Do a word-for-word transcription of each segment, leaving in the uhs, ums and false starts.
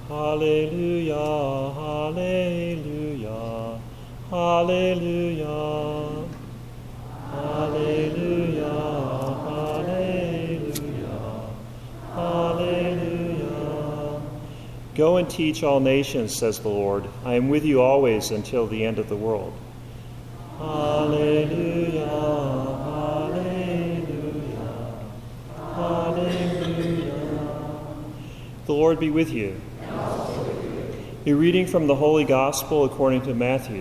Hallelujah, hallelujah, hallelujah, hallelujah, hallelujah, hallelujah. Go and teach all nations, says the Lord. I am with you always until the end of the world. Hallelujah, hallelujah, hallelujah. The Lord be with you. A reading from the Holy Gospel according to Matthew.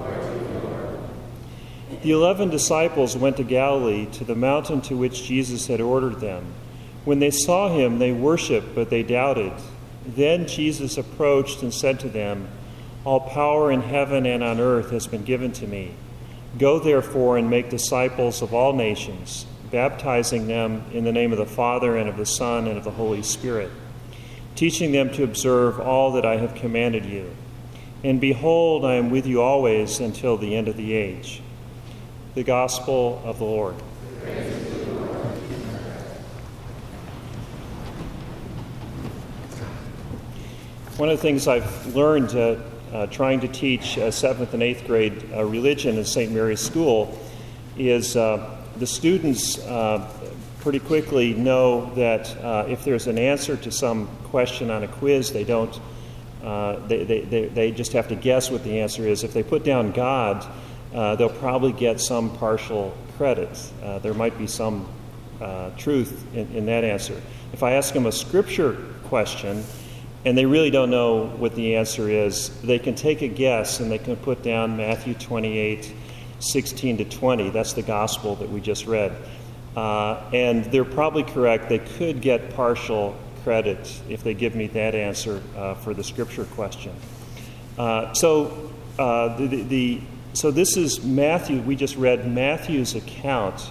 The eleven disciples went to Galilee, to the mountain to which Jesus had ordered them. When they saw him, they worshipped, but they doubted. Then Jesus approached and said to them, "All power in heaven and on earth has been given to me. Go therefore and make disciples of all nations, baptizing them in the name of the Father and of the Son and of the Holy Spirit, teaching them to observe all that I have commanded you. And behold, I am with you always until the end of the age." The Gospel of the Lord. One of the things I've learned uh, uh, trying to teach uh, seventh and eighth grade uh, religion in Saint Mary's School is uh, the students uh, pretty quickly know that uh, if there's an answer to some question on a quiz, they don't, uh, they, they, they, they just have to guess what the answer is. If they put down God, uh, they'll probably get some partial credit. Uh, there might be some uh, truth in, in that answer. If I ask them a scripture question and they really don't know what the answer is, they can take a guess and they can put down Matthew twenty-eight, sixteen to twenty. That's the gospel that we just read. Uh, and they're probably correct. They could get partial credit if they give me that answer uh, for the scripture question. Uh, so, uh, the, the, the so this is Matthew. We just read Matthew's account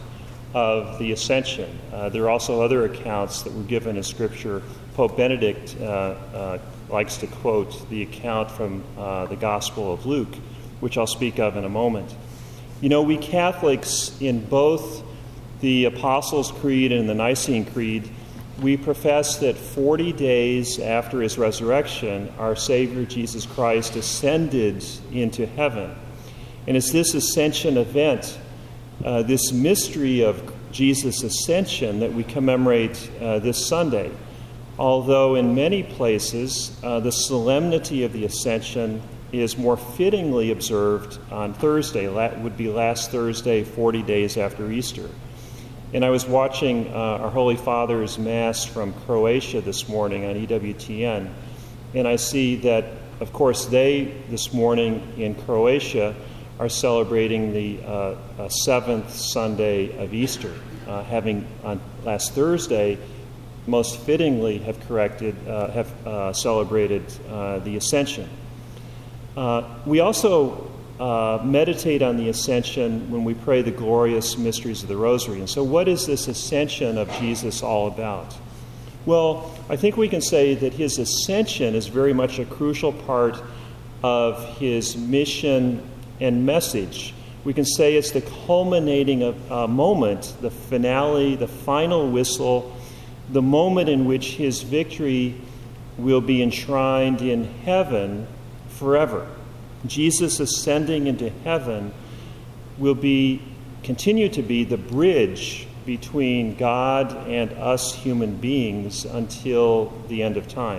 of the Ascension. Uh, there are also other accounts that were given in Scripture. Pope Benedict uh, uh, likes to quote the account from uh, the Gospel of Luke, which I'll speak of in a moment. You know, we Catholics in both the Apostles' Creed and the Nicene Creed, we profess that forty days after his resurrection, our Savior Jesus Christ ascended into heaven. And it's this ascension event, uh, this mystery of Jesus' ascension, that we commemorate uh, this Sunday. Although in many places, uh, the solemnity of the ascension is more fittingly observed on Thursday. That would be last Thursday, forty days after Easter. And I was watching uh, our Holy Father's Mass from Croatia this morning on E W T N, and I see that, of course, they, this morning in Croatia, are celebrating the uh, uh, seventh Sunday of Easter, uh, having on last Thursday, most fittingly have corrected, uh, have uh, celebrated uh, the Ascension. Uh, we also uh, meditate on the Ascension when we pray the glorious mysteries of the Rosary. And so what is this Ascension of Jesus all about? Well, I think we can say that his Ascension is very much a crucial part of his mission and message. We can say it's the culminating of, uh, moment, the finale, the final whistle, the moment in which his victory will be enshrined in heaven forever. Jesus ascending into heaven will be continue to be the bridge between God and us human beings until the end of time.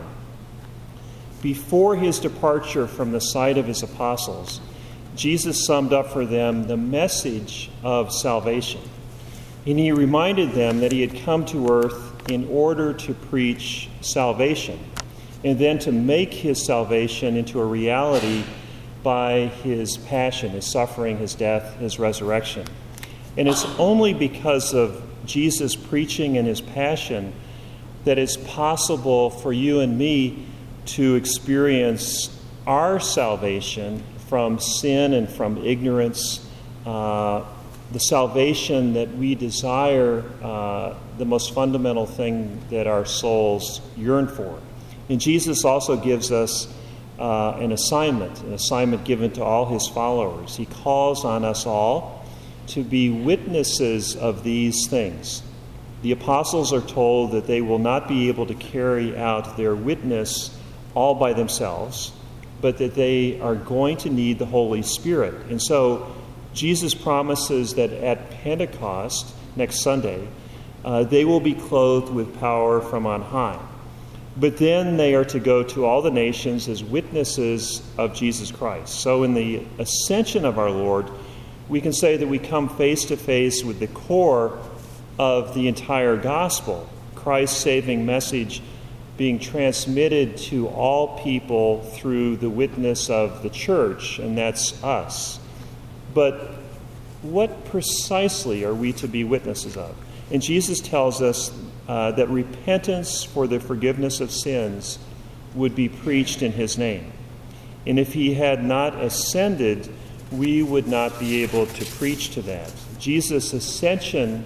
Before his departure from the sight of his apostles, Jesus summed up for them the message of salvation. And he reminded them that he had come to earth in order to preach salvation, and then to make his salvation into a reality by his passion, his suffering, his death, his resurrection. And it's only because of Jesus' preaching and his passion that it's possible for you and me to experience our salvation from sin and from ignorance, uh, the salvation that we desire, uh, the most fundamental thing that our souls yearn for. And Jesus also gives us uh, an assignment, an assignment given to all his followers. He calls on us all to be witnesses of these things. The apostles are told that they will not be able to carry out their witness all by themselves, but that they are going to need the Holy Spirit. And so Jesus promises that at Pentecost, next Sunday, uh, they will be clothed with power from on high. But then they are to go to all the nations as witnesses of Jesus Christ. So in the ascension of our Lord, we can say that we come face to face with the core of the entire gospel, Christ's saving message being transmitted to all people through the witness of the church, and that's us. But what precisely are we to be witnesses of? And Jesus tells us uh, that repentance for the forgiveness of sins would be preached in his name. And if he had not ascended, we would not be able to preach to that. Jesus' ascension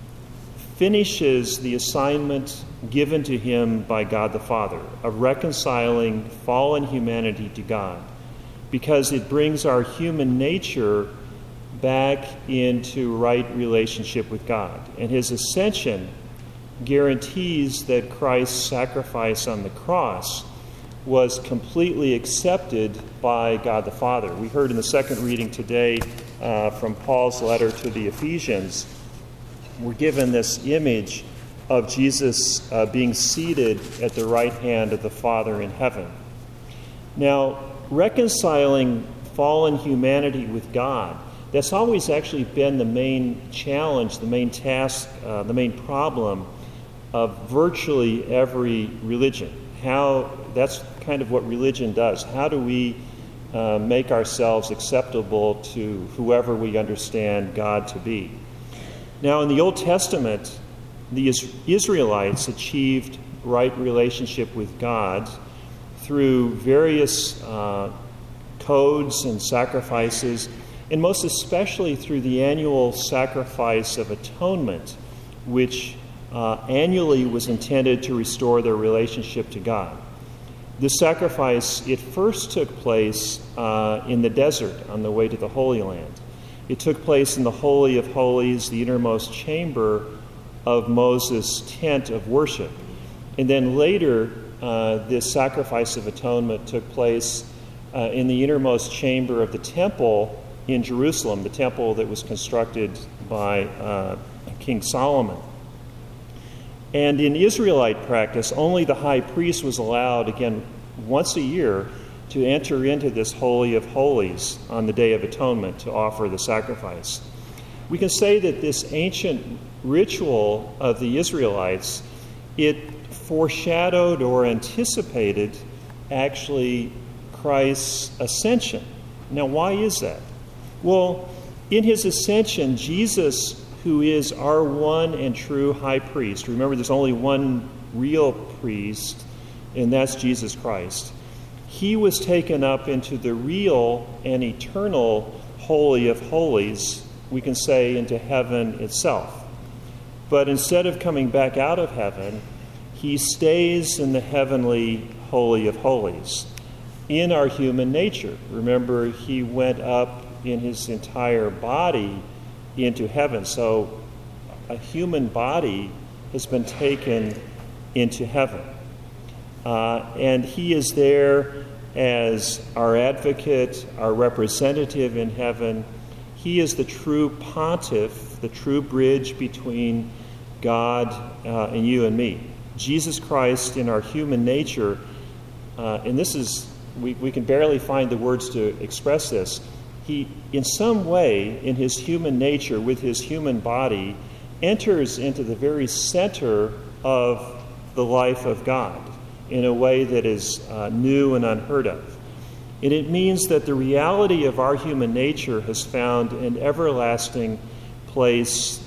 finishes the assignment given to him by God the Father of reconciling fallen humanity to God, because it brings our human nature back into right relationship with God. And his ascension guarantees that Christ's sacrifice on the cross was completely accepted by God the Father. We heard in the second reading today uh, from Paul's letter to the Ephesians, we're given this image of Jesus uh, being seated at the right hand of the Father in heaven. Now, reconciling fallen humanity with God, that's always actually been the main challenge, the main task, uh, the main problem of virtually every religion. How that's kind of what religion does. How do we uh, make ourselves acceptable to whoever we understand God to be? Now, in the Old Testament, the Israelites achieved right relationship with God through various uh, codes and sacrifices, and most especially through the annual sacrifice of atonement, which uh, annually was intended to restore their relationship to God. This sacrifice, it first took place uh, in the desert on the way to the Holy Land. It took place in the Holy of Holies, the innermost chamber of Moses' tent of worship. And then later, uh, this sacrifice of atonement took place uh, in the innermost chamber of the temple in Jerusalem, the temple that was constructed by uh, King Solomon. And in Israelite practice, only the high priest was allowed, again, once a year, to enter into this Holy of Holies on the Day of Atonement to offer the sacrifice. We can say that this ancient ritual of the Israelites, it foreshadowed or anticipated actually Christ's ascension. Now, why is that? Well, in his ascension, Jesus, who is our one and true high priest, remember there's only one real priest, and that's Jesus Christ. He was taken up into the real and eternal Holy of Holies, we can say into heaven itself. But instead of coming back out of heaven, he stays in the heavenly Holy of Holies, in our human nature. Remember, he went up in his entire body into heaven. So a human body has been taken into heaven. Uh, and he is there as our advocate, our representative in heaven. He is the true pontiff, the true bridge between God uh, and you and me. Jesus Christ in our human nature, uh, and this is, we, we can barely find the words to express this. He, in some way, in his human nature, with his human body, enters into the very center of the life of God in a way that is uh, new and unheard of. And it means that the reality of our human nature has found an everlasting place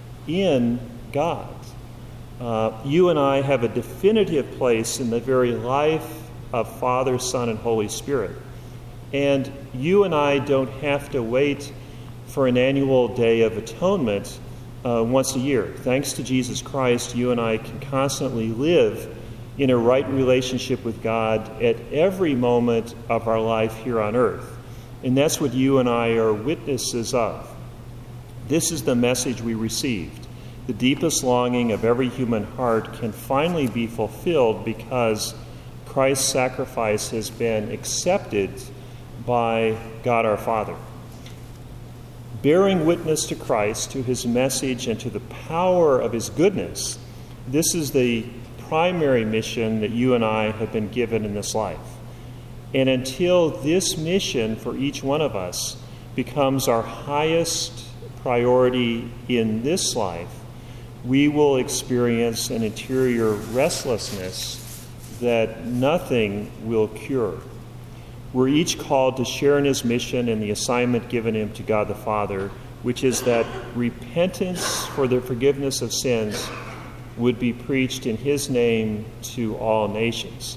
in God. Uh, you and I have a definitive place in the very life of Father, Son, and Holy Spirit. And you and I don't have to wait for an annual Day of Atonement uh, once a year. Thanks to Jesus Christ, you and I can constantly live in a right relationship with God at every moment of our life here on earth. And that's what you and I are witnesses of. This is the message we received. The deepest longing of every human heart can finally be fulfilled because Christ's sacrifice has been accepted by God our Father. Bearing witness to Christ, to his message, and to the power of his goodness, this is the primary mission that you and I have been given in this life. And until this mission for each one of us becomes our highest priority in this life, we will experience an interior restlessness that nothing will cure. We're each called to share in his mission and the assignment given him to God the Father, which is that repentance for the forgiveness of sins would be preached in his name to all nations.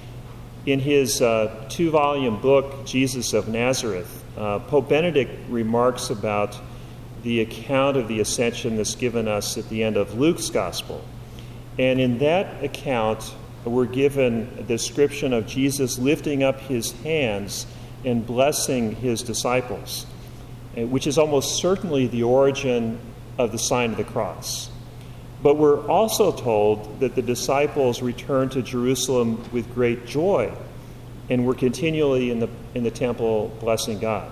In his uh, two-volume book, Jesus of Nazareth, uh, Pope Benedict remarks about the account of the ascension that's given us at the end of Luke's Gospel. And in that account, we're given a description of Jesus lifting up his hands and blessing his disciples, which is almost certainly the origin of the sign of the cross. But we're also told that the disciples returned to Jerusalem with great joy and were continually in the, in the temple blessing God.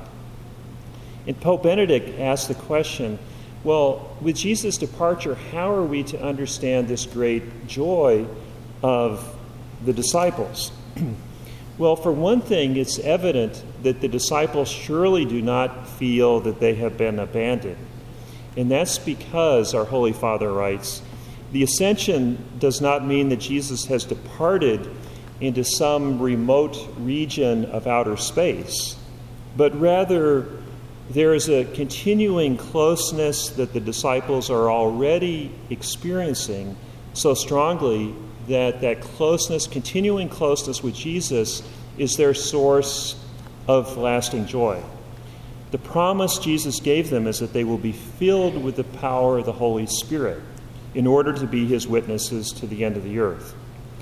And Pope Benedict asked the question, well, with Jesus' departure, how are we to understand this great joy of the disciples? Well, for one thing, it's evident that the disciples surely do not feel that they have been abandoned. And that's because, our Holy Father writes, the ascension does not mean that Jesus has departed into some remote region of outer space, but rather there is a continuing closeness that the disciples are already experiencing so strongly that that closeness, continuing closeness with Jesus, is their source of lasting joy. The promise Jesus gave them is that they will be filled with the power of the Holy Spirit in order to be his witnesses to the end of the earth.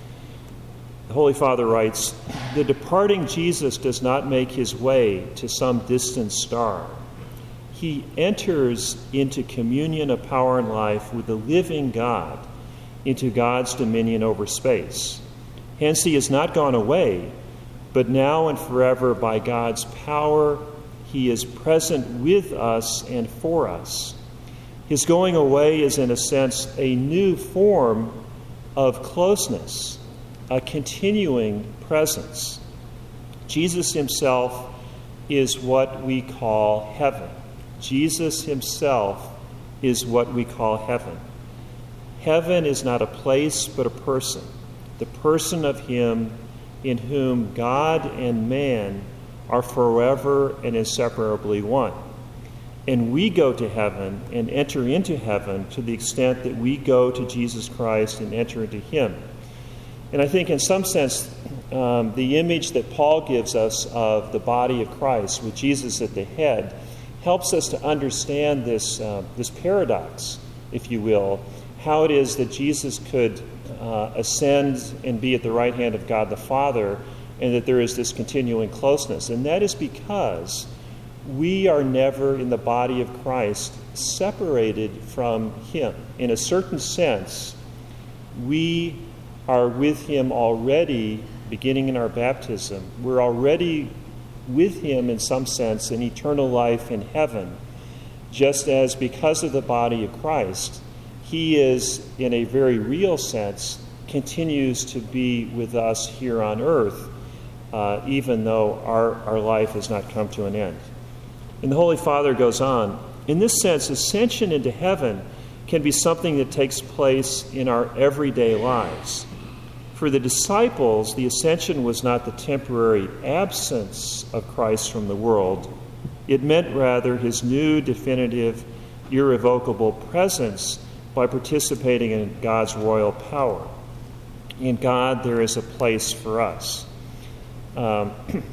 The Holy Father writes, the departing Jesus does not make his way to some distant star. He enters into communion of power and life with the living God, into God's dominion over space. Hence, he has not gone away, but now and forever by God's power, he is present with us and for us. His going away is, in a sense, a new form of closeness, a continuing presence. Jesus himself is what we call heaven. Jesus himself is what we call heaven. Heaven is not a place, but a person, the person of him in whom God and man are forever and inseparably one. And we go to heaven and enter into heaven to the extent that we go to Jesus Christ and enter into him. And I think in some sense, um, the image that Paul gives us of the body of Christ with Jesus at the head helps us to understand this, uh, this paradox, if you will, how it is that Jesus could uh, ascend and be at the right hand of God the Father, and that there is this continuing closeness. And that is because we are never in the body of Christ separated from him. In a certain sense, we are with him already, beginning in our baptism. We're already with him in some sense in eternal life in heaven, just as because of the body of Christ, he is, in a very real sense, continues to be with us here on earth, uh, even though our, our life has not come to an end. And the Holy Father goes on, in this sense, ascension into heaven can be something that takes place in our everyday lives. For the disciples, the ascension was not the temporary absence of Christ from the world. It meant rather his new, definitive, irrevocable presence by participating in God's royal power. In God, there is a place for us. Um,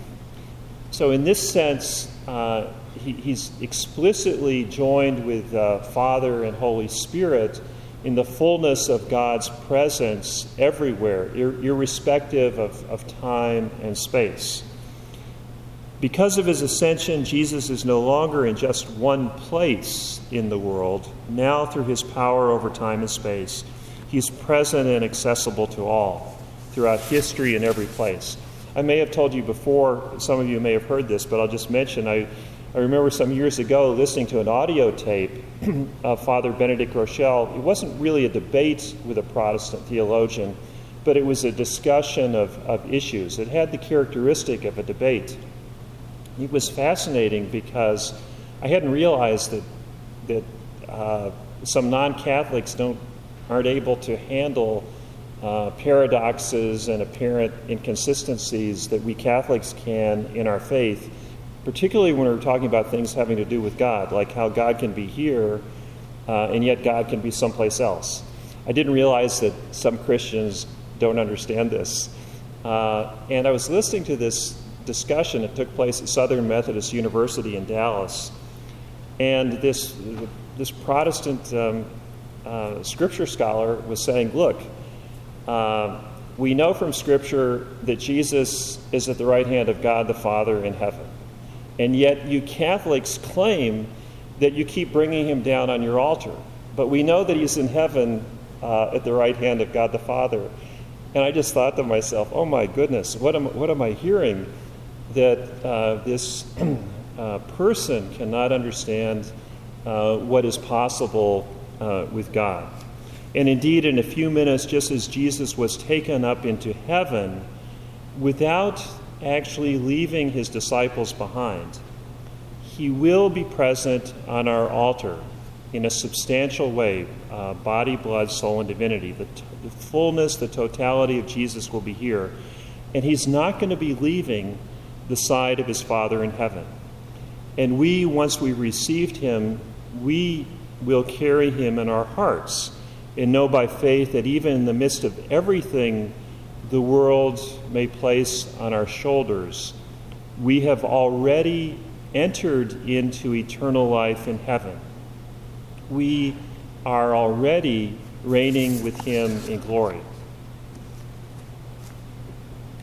so in this sense, uh, he, he's explicitly joined with uh, Father and Holy Spirit in the fullness of God's presence everywhere, ir- irrespective of, of time and space. Because of his ascension, Jesus is no longer in just one place in the world. Now, through his power over time and space, he's present and accessible to all. throughout history in every place. I may have told you before, some of you may have heard this, but I'll just mention, I, I remember some years ago listening to an audio tape of Father Benedict Rochelle. It wasn't really a debate with a Protestant theologian, but it was a discussion of, of issues. It had the characteristic of a debate. It was fascinating because I hadn't realized that, that uh, some non-Catholics don't aren't able to handle uh, paradoxes and apparent inconsistencies that we Catholics can in our faith, particularly when we're talking about things having to do with God, like how God can be here uh, and yet God can be someplace else. I didn't realize that some Christians don't understand this. Uh, and I was listening to this discussion. It took place at Southern Methodist University in Dallas. And this, this Protestant um, uh, scripture scholar was saying, look, uh, we know from Scripture that Jesus is at the right hand of God the Father in heaven. And yet you Catholics claim that you keep bringing him down on your altar. But we know that he's in heaven uh, at the right hand of God the Father. And I just thought to myself, oh my goodness, what am, what am I hearing? That uh, this uh, person cannot understand uh, what is possible uh, with God. And indeed, in a few minutes, just as Jesus was taken up into heaven, without actually leaving his disciples behind, he will be present on our altar in a substantial way, uh, body, blood, soul, and divinity. The, t- the fullness, the totality of Jesus will be here. And he's not going to be leaving the side of his Father in heaven. And we, once we received him, we will carry him in our hearts and know by faith that even in the midst of everything the world may place on our shoulders, we have already entered into eternal life in heaven. We are already reigning with him in glory.